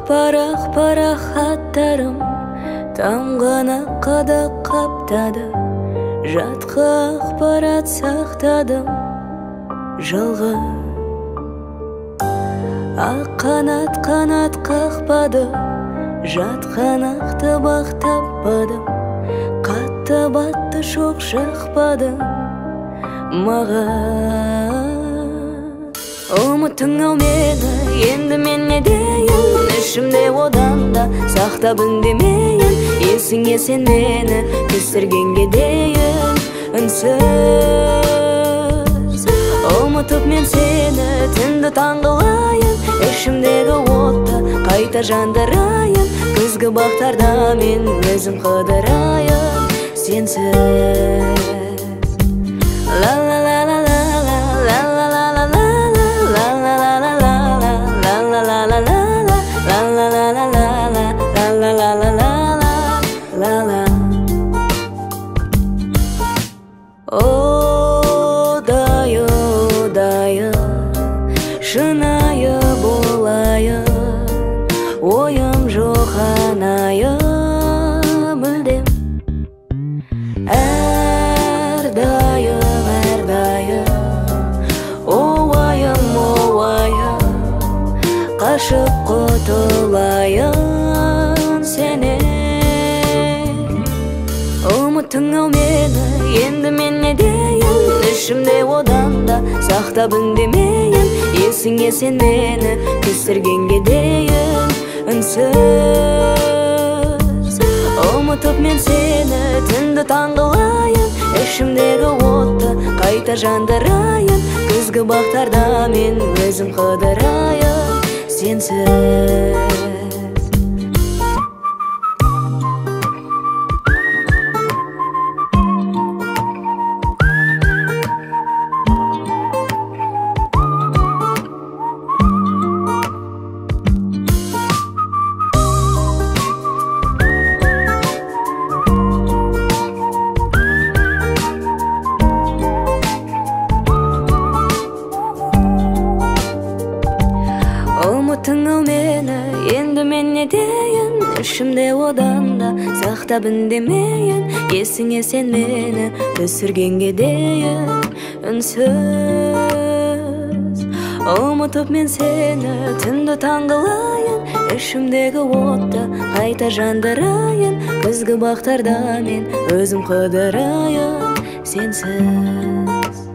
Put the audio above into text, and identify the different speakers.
Speaker 1: Парақ хаттарым тамғана қада қаптады, жатқа ақпарат сақтадым жылғы. Ақ қанат қақпады, жатқан ақты бақ таппадым, қатты батты шоқ жақпады маған. Ұмыттың ау мені, енді мен не дейін, ішімде одан да сақтап үндемейін. Есіңе сен мені кестіргенге дейін үнсіз. Ұмытып мен сені түнді таңғылайын, ішімдегі отты қайта жандырайын. Күзгі бақтарда мен өзім қыдырайын сенсіз. Одайы шынайы болайын, ойым жоқ анайым мүлдем. Әрдайым оуайым қашып құтылайын сенен. Ұмыттың ау мені, енді мен не дейін, ішімде одан да сақтап үндемейін. Есіңе сен мені кестіргенге дейін үнсіз. Ұмытып мен сені түнді таңғылайын, ішімдегі отты қайта жандырайын. Күзгі бақтарда мен өзім қыдырайын сенсіз. Ұмыттың ау мені, енді мен не дейін, ішімде одан да сақтап үндемейін. Есіңе сен мені түсіргенге дейін үнсіз. Ұмытып мен сені түнді таңғылайын, ішімдегі отты қайта жандырайын. Күзгі бақтарда мен өзім қыдырайын сенсіз.